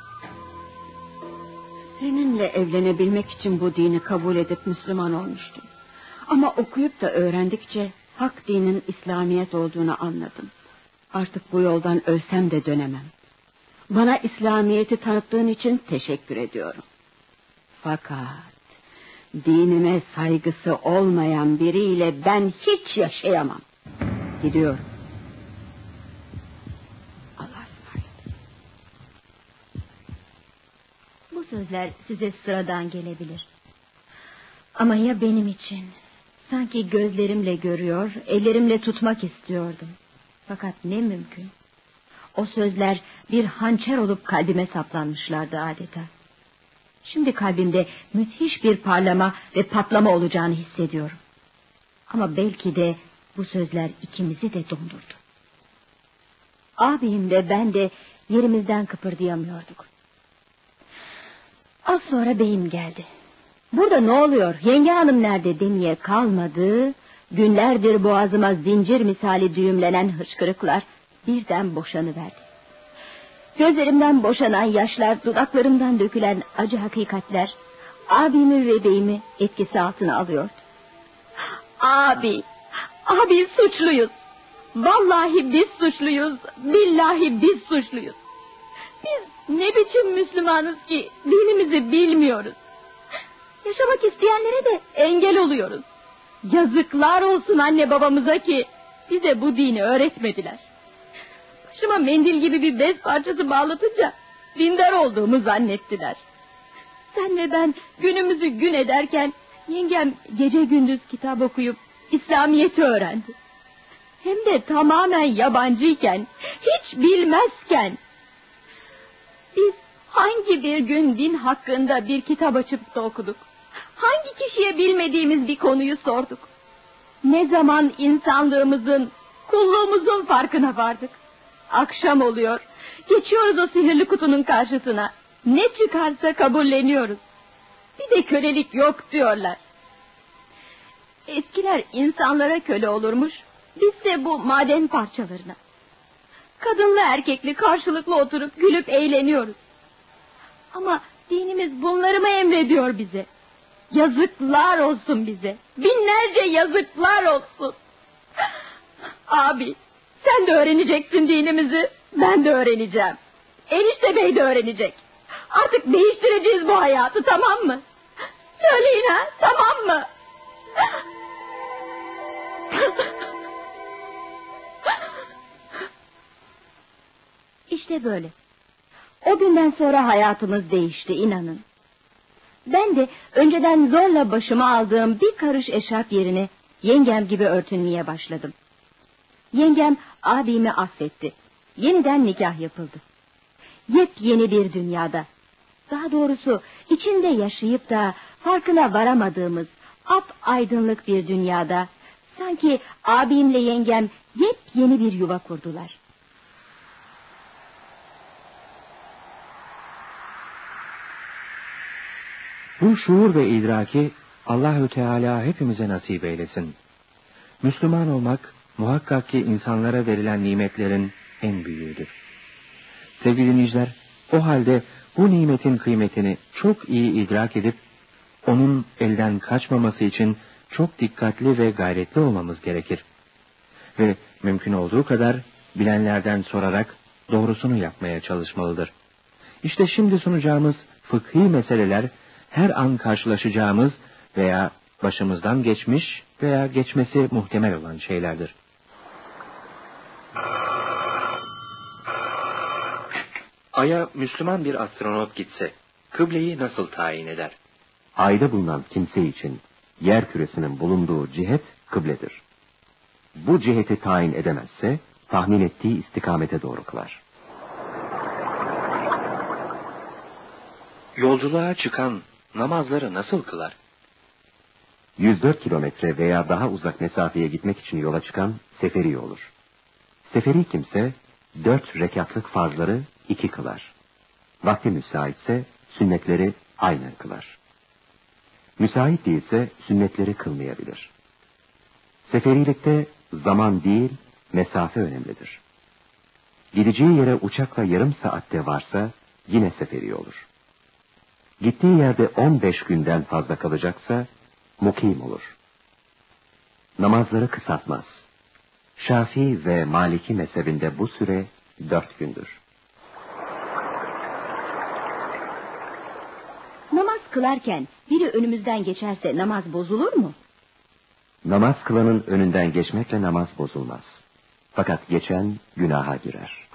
Seninle evlenebilmek için bu dini kabul edip Müslüman olmuştum. Ama okuyup da öğrendikçe hak dinin İslamiyet olduğunu anladım. Artık bu yoldan ölsem de dönemem. Bana İslamiyet'i tanıttığın için teşekkür ediyorum. Fakat dinime saygısı olmayan biriyle ben hiç yaşayamam. Gidiyorum. Allah'a ısmarladık. Bu sözler size sıradan gelebilir. Ama ya benim için? Sanki gözlerimle görüyor, ellerimle tutmak istiyordum. Fakat ne mümkün. O sözler bir hançer olup kalbime saplanmışlardı adeta. Şimdi kalbimde müthiş bir parlama ve patlama olacağını hissediyorum. Ama belki de bu sözler ikimizi de dondurdu. Abim ve ben de yerimizden kıpırdayamıyorduk. Az sonra beyim geldi. Burada ne oluyor, yenge hanım nerede demeye kalmadı. Günlerdir boğazıma zincir misali düğümlenen hıçkırıklar birden boşanıverdi. Gözlerimden boşanan yaşlar, dudaklarımdan dökülen acı hakikatler abimi ve beyimi etkisi altına alıyordu. Abi, abi suçluyuz. Vallahi biz suçluyuz, billahi biz suçluyuz. Biz ne biçim Müslümanız ki dinimizi bilmiyoruz. Yaşamak isteyenlere de engel oluyoruz. Yazıklar olsun anne babamıza ki bize bu dini öğretmediler. Başıma mendil gibi bir bez parçası bağlatınca dindar olduğumu zannettiler. Sen ve ben günümüzü gün ederken yengem gece gündüz kitap okuyup İslamiyet'i öğrendi. Hem de tamamen yabancıyken, hiç bilmezken. Biz hangi bir gün din hakkında bir kitap açıp da okuduk? Hangi kişiye bilmediğimiz bir konuyu sorduk? Ne zaman insanlığımızın, kulluğumuzun farkına vardık? Akşam oluyor, geçiyoruz o sihirli kutunun karşısına. Ne çıkarsa kabulleniyoruz. Bir de kölelik yok diyorlar. Eskiler insanlara köle olurmuş, biz de bu maden parçalarına. Kadınlı erkekli karşılıklı oturup gülüp eğleniyoruz. Ama dinimiz bunları mı emrediyor bize? Yazıklar olsun bize. Binlerce yazıklar olsun. Abi, sen de öğreneceksin dinimizi. Ben de öğreneceğim. Enişte bey de öğrenecek. Artık değiştireceğiz bu hayatı, tamam mı? Söyleyin ha, tamam mı? İşte böyle. O günden sonra hayatımız değişti, inanın. Ben de önceden zorla başıma aldığım bir karış eşarp yerine yengem gibi örtünmeye başladım. Yengem abimi affetti. Yeniden nikah yapıldı. Yepyeni bir dünyada, daha doğrusu içinde yaşayıp da farkına varamadığımız apaydınlık bir dünyada sanki abimle yengem yepyeni bir yuva kurdular. Bu şuur ve idraki Allahü Teala hepimize nasip eylesin. Müslüman olmak muhakkak ki insanlara verilen nimetlerin en büyüğüdür. Sevgili dinleyiciler, o halde bu nimetin kıymetini çok iyi idrak edip onun elden kaçmaması için çok dikkatli ve gayretli olmamız gerekir. Ve mümkün olduğu kadar bilenlerden sorarak doğrusunu yapmaya çalışmalıdır. İşte şimdi sunacağımız fıkhi meseleler her an karşılaşacağımız veya başımızdan geçmiş veya geçmesi muhtemel olan şeylerdir. Ay'a Müslüman bir astronot gitse, kıbleyi nasıl tayin eder? Ayda bulunan kimse için yer küresinin bulunduğu cihet kıbledir. Bu ciheti tayin edemezse tahmin ettiği istikamete doğru kılar. Yolculuğa çıkan namazları nasıl kılar? yüz dört kilometre veya daha uzak mesafeye gitmek için yola çıkan seferi olur. Seferi kimse dört rekatlık farzları iki kılar. Vakti müsaitse sünnetleri aynen kılar. Müsait değilse sünnetleri kılmayabilir. Seferilikte zaman değil, mesafe önemlidir. Gideceği yere uçakla yarım saatte varsa yine seferi olur. Gittiği yerde on beş günden fazla kalacaksa mukim olur. Namazları kısaltmaz. Şafii ve Maliki mezhebinde bu süre dört gündür. Namaz kılarken biri önümüzden geçerse namaz bozulur mu? Namaz kılanın önünden geçmekle namaz bozulmaz. Fakat geçen günaha girer.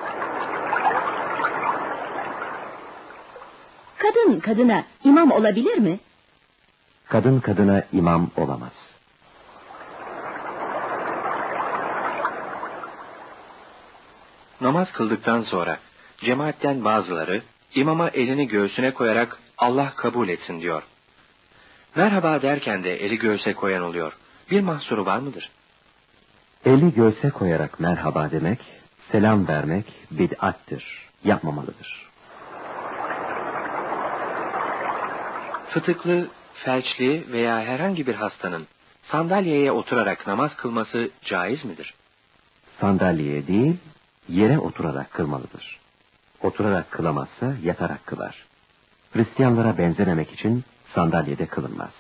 Kadın kadına imam olabilir mi? Kadın kadına imam olamaz. Namaz kıldıktan sonra cemaatten bazıları imama elini göğsüne koyarak Allah kabul etsin diyor. Merhaba derken de eli göğse koyan oluyor. Bir mahsuru var mıdır? Eli göğse koyarak merhaba demek, selam vermek bid'attir, yapmamalıdır. Fıtıklı, felçli veya herhangi bir hastanın sandalyeye oturarak namaz kılması caiz midir? Sandalyeye değil, yere oturarak kılmalıdır. Oturarak kılamazsa yatarak kılar. Hristiyanlara benzememek için sandalyede kılınmaz.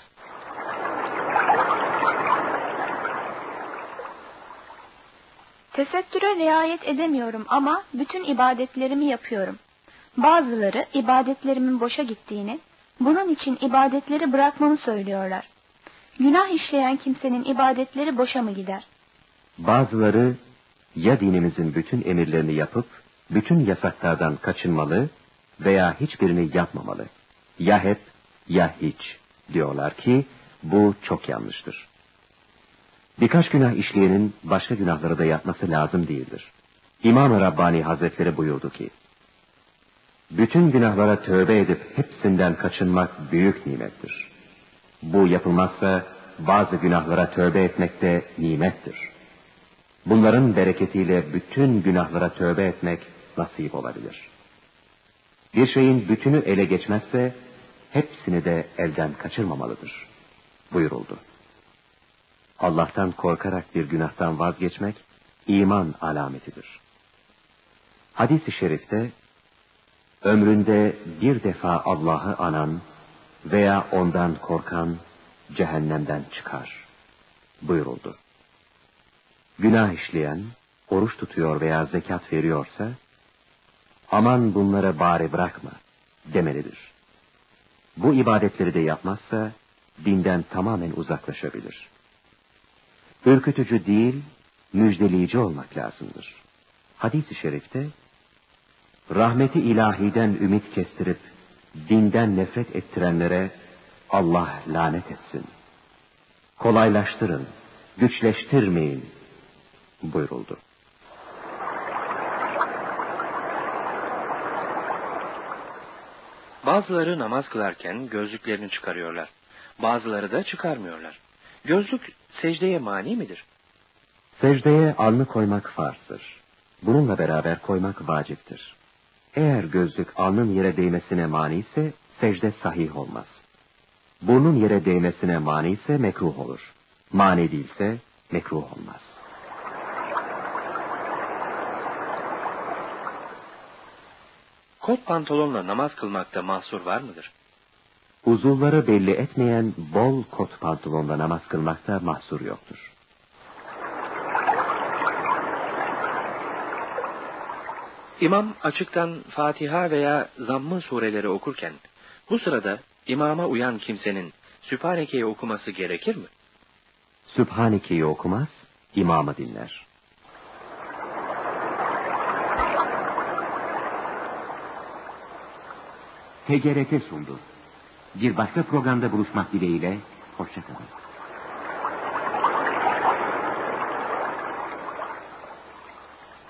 Tesettüre riayet edemiyorum ama bütün ibadetlerimi yapıyorum. Bazıları ibadetlerimin boşa gittiğini, bunun için ibadetleri bırakmamı söylüyorlar. Günah işleyen kimsenin ibadetleri boşa mı gider? Bazıları ya dinimizin bütün emirlerini yapıp bütün yasaklardan kaçınmalı veya hiçbirini yapmamalı. Ya hep ya hiç diyorlar ki bu çok yanlıştır. Birkaç günah işleyenin başka günahları da yapması lazım değildir. İmam-ı Rabbani Hazretleri buyurdu ki, bütün günahlara tövbe edip hepsinden kaçınmak büyük nimettir. Bu yapılmazsa bazı günahlara tövbe etmek de nimettir. Bunların bereketiyle bütün günahlara tövbe etmek nasip olabilir. Bir şeyin bütünü ele geçmezse hepsini de elden kaçırmamalıdır buyuruldu. Allah'tan korkarak bir günahtan vazgeçmek iman alametidir. Hadis-i şerifte ömründe bir defa Allah'ı anan veya ondan korkan cehennemden çıkar buyuruldu. Günah işleyen, oruç tutuyor veya zekat veriyorsa, aman bunları bari bırakma demelidir. Bu ibadetleri de yapmazsa, dinden tamamen uzaklaşabilir. Ürkütücü değil, müjdeleyici olmak lazımdır. Hadis-i şerifte, rahmeti ilahiden ümit kestirip, dinden nefret ettirenlere Allah lanet etsin. Kolaylaştırın, güçleştirmeyin buyuruldu. Bazıları namaz kılarken gözlüklerini çıkarıyorlar. Bazıları da çıkarmıyorlar. Gözlük secdeye mani midir? Secdeye alnı koymak farzdır. Bununla beraber koymak vaciptir. Eğer gözlük alnın yere değmesine mani ise secde sahih olmaz. Burnun yere değmesine mani ise mekruh olur. Mani değilse mekruh olmaz. Kot pantolonla namaz kılmakta mahsur var mıdır? Uzuvları belli etmeyen bol kot pantolonla namaz kılmakta mahsur yoktur. İmam açıktan Fatiha veya Zamm-ı sureleri okurken, bu sırada imama uyan kimsenin Sübhaneke'yi okuması gerekir mi? Sübhaneke'yi okumaz, imamı dinler. T G R T sundu. Bir başka programda buluşmak dileğiyle, hoşça kalın.